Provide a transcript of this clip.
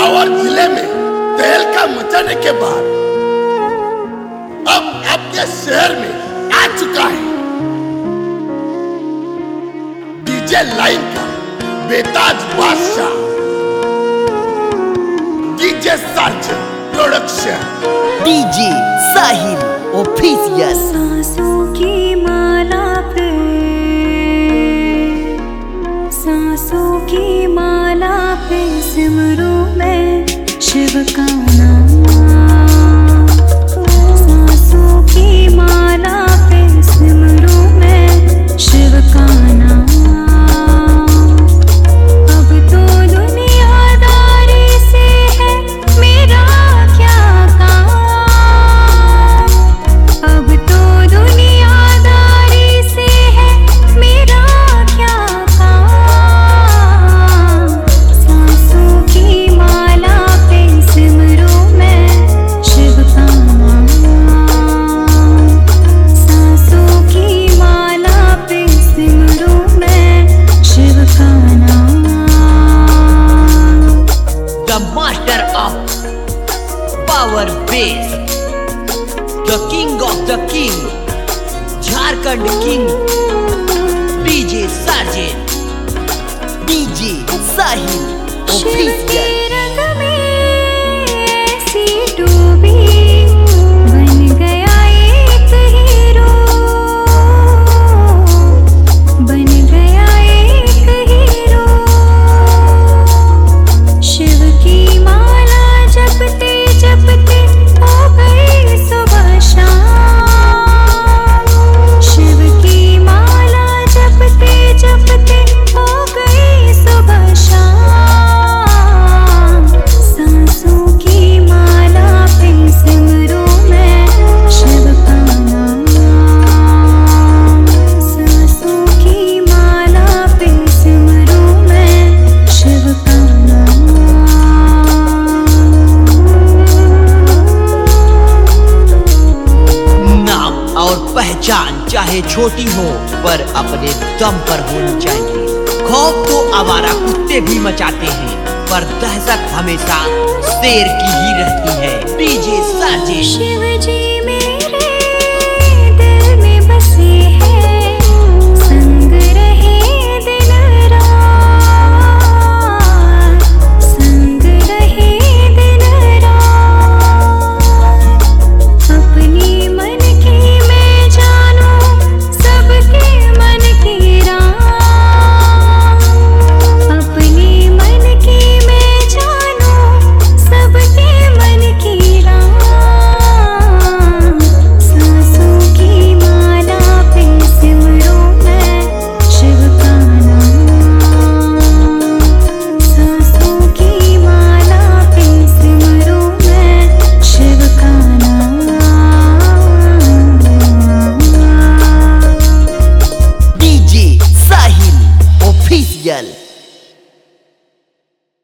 और जिले में तहलका मचाने के बाद अब आपके शहर में आ चुका है डीजे लाइन का बेताज बादशाह DJ Sarjan production DJ Sahil official. सांसों की माला पे, सांसों की माला पे सिमरू मैं शिव का नाम। सांसों की माला पे सिमरू मैं शिव का नाम। अब तो दुनियादारी से है मेरा क्या काम। अब तो दुनियादारी से है मेरा क्या काम। सांसों की माला पे सिमरू मैं शिव का नाम। सांसों की माला पे सिमरू मैं शिव का नाम। The master of power bass, the king of the king, Jharkhand king, DJ Sarjan, DJ Sahil Shiv के ऑफिशियल। रंग में ऐसी डूबी बन गया एक हीरो। बन गया एक हीरो। शिव की माला जपते जपते हो गई सुबह शाम। शिव की माला जपते जपते हो गई सुबह शाम। सांसों की माला पे सिमरू मैं शिव का नाम। सांसों की माला पे सिमरू मैं शिव का नाम। नाम और पहचान चाहे छोटी हो पर अपने दम पर होनी चाहिए। खौफ तो आवारा कुत्ते भी मचाते हैं पर दहशत हमेशा शेर की ही रहती है। DJ surgeon. शिव जी